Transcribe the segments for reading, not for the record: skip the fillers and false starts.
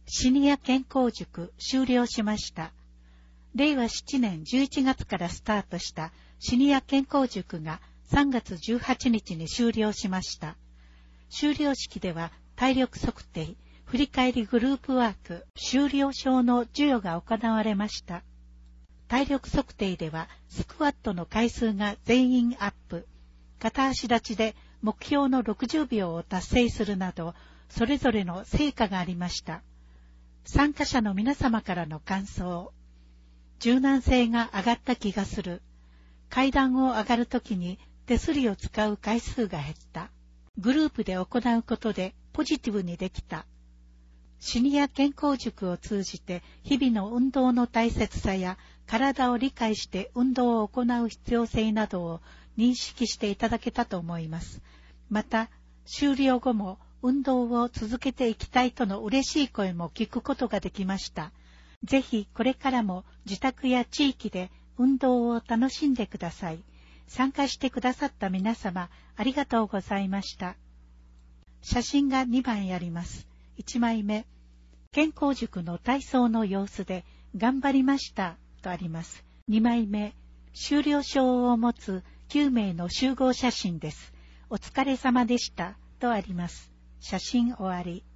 シニア健康塾終了しました。令和7年11月からスタートしたシニア健康塾が3月18日に終了しました。終了式では体力測定、振り返りグループワーク、修了証の授与が行われました。体力測定ではスクワットの回数が全員アップ、片足立ちで目標の60秒を達成するなど、それぞれの成果がありました。参加者の皆様からの感想。柔軟性が上がった気がする。階段を上がるときに手すりを使う回数が減った。グループで行うことでポジティブにできた。シニア健康塾を通じて日々の運動の大切さや体を理解して運動を行う必要性などを認識していただけたと思います。また、終了後も運動を続けていきたいとの嬉しい声も聞くことができました。ぜひこれからも自宅や地域で運動を楽しんでください。参加してくださった皆様、ありがとうございました。写真が2枚あります。1枚目、健康塾の体操の様子で頑張りましたとあります。2枚目、修了証を持つ9名の集合写真です。お疲れ様でしたとあります。写真終わり。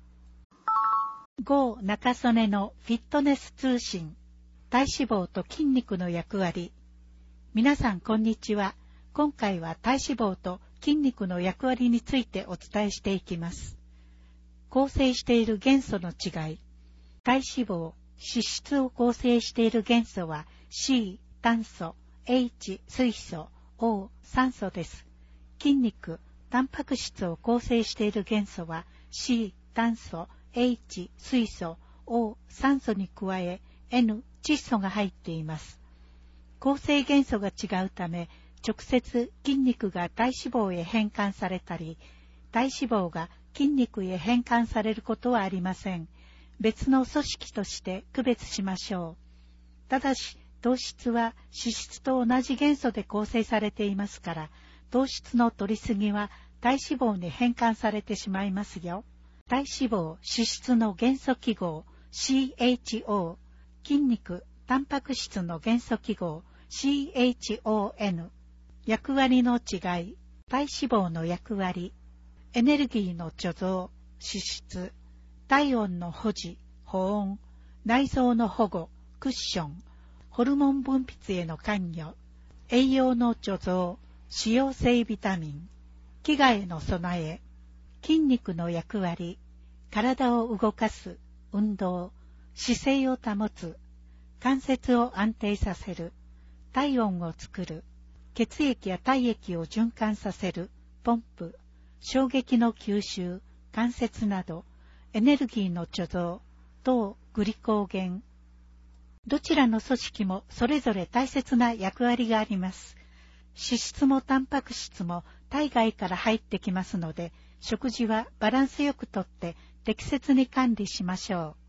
郷中曽根のフィットネス通信、体脂肪と筋肉の役割。皆さんこんにちは。今回は体脂肪と筋肉の役割についてお伝えしていきます。構成している元素の違い。体脂肪、脂質を構成している元素は C、炭素、H、水素、O、酸素です。筋肉、タンパク質を構成している元素は C、炭素、H、水素、O、酸素に加え N、窒素が入っています。構成元素が違うため、直接筋肉が体脂肪へ変換されたり、体脂肪が筋肉へ変換されることはありません。別の組織として区別しましょう。ただし、糖質は脂質と同じ元素で構成されていますから、糖質の摂りすぎは体脂肪に変換されてしまいますよ。体脂肪、脂質の元素記号 CHO、筋肉、タンパク質の元素記号 CHON、役割の違い、体脂肪の役割、エネルギーの貯蔵、脂質、体温の保持、保温、内臓の保護、クッション、ホルモン分泌への関与、栄養の貯蔵、脂溶性ビタミン、飢餓への備え、筋肉の役割、体を動かす、運動、姿勢を保つ、関節を安定させる、体温を作る、血液や体液を循環させる、ポンプ、衝撃の吸収、関節など、エネルギーの貯蔵、糖、グリコーゲン。どちらの組織もそれぞれ大切な役割があります。脂質もタンパク質も体外から入ってきますので、食事はバランスよくとって適切に管理しましょう。